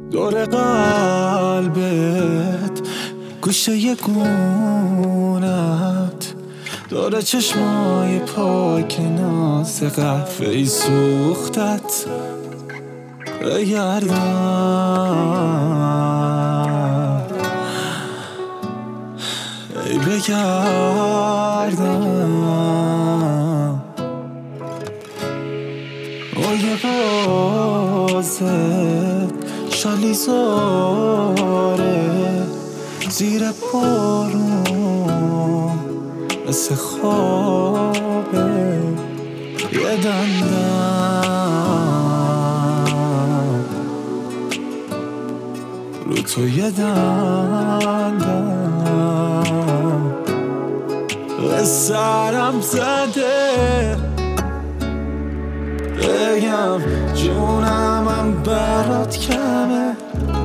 دور قلبت گوشه گونت دور چشمای پاک ناز قهوه‌ای سوختت بگردم ای بگردم یه بازه شالی زاره زیر بارون مثل خوابه یه دندم رو تو یه دندم به سرم زده بگم جونمم برات کمه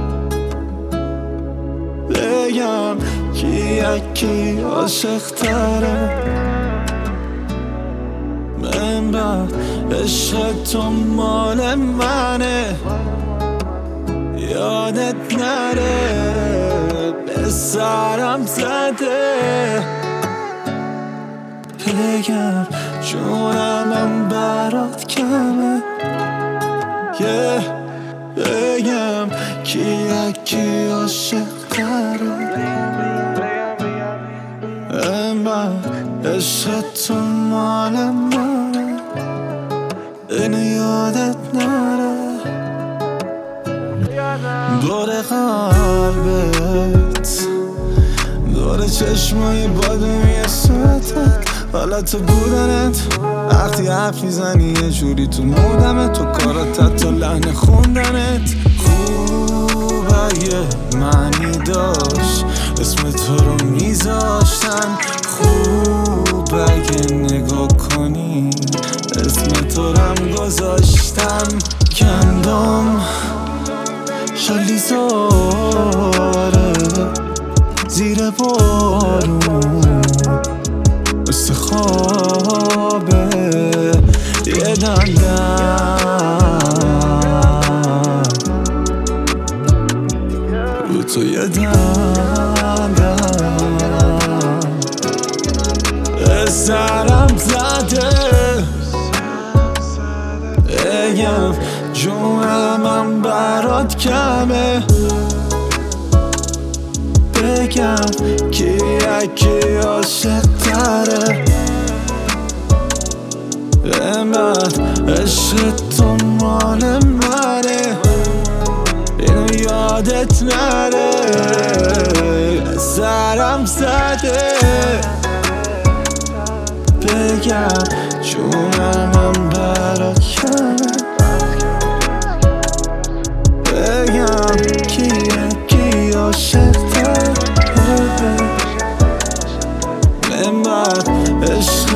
بگم کی یکی عاشق تره من بعد عشق تو مال منه یادت نره به سرم زده بگم جونمم برات کمه بگم کی یکی عاشق تره من عشق تو مال منه اینو یادت نره دور قلبت دور چشمای بادومی صورتت حالت بودنت وقتی حرف میزنی یه جوری تو مودمه تو کارات تا لحن خوندنت خوبه یه معنی داشت اسم تو رو میذاشتن خوب اگه نگاه کنی اسم تو رم گذاشتن کندم شالی زاره زیر بارون مثل خوابه یه دندم رو تو یه دندم به سرم زده بگم جونمم برات کمه بگم کی یکی عاشق تره من عشق تو مال منه اینو یادت نره سرم زده بگم جونمم برات کمه بگم کی یکی عاشق تره من بعد عشق